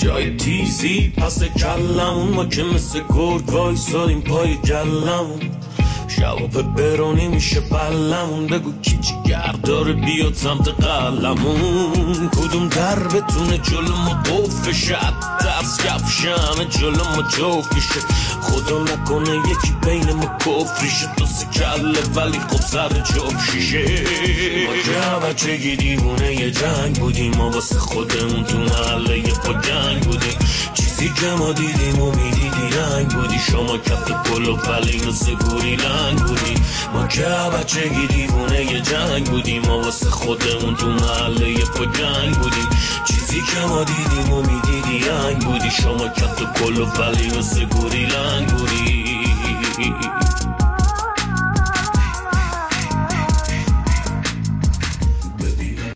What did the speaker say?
جای تیزی پس کلمون، ما که مثل گرگ وایسادیم پای گلمون. شبا پپرونی میشه بلمون، بگو کی جگر داره بیاد سمت قلمون. کدوم در بتونه جلو ما قفل شد، دست کفشمه جلو ما جوفیشه. خدا نکنه یکی بین ما کفریشه، دو سه کله ولی خب سر جوفیشه. ما که بچگی دیوونه یه جنگ بودیم، ما واسه خودمون تو محله یه پا جنگ بودیم. چیزی که ما دیدیم و میدیدی رنگ بودی، شما کف پلو ولی مثل گوری لنگ بودی. ما که بچگی دیوونه یه جنگ بودیم، ما واسه خودمون تو محله یه پا جنگ بودیم. چیزی که ما دیدیم و میدیدی رنگ بودی، شما کف پلو ولی مثل گوری لنگ بودی.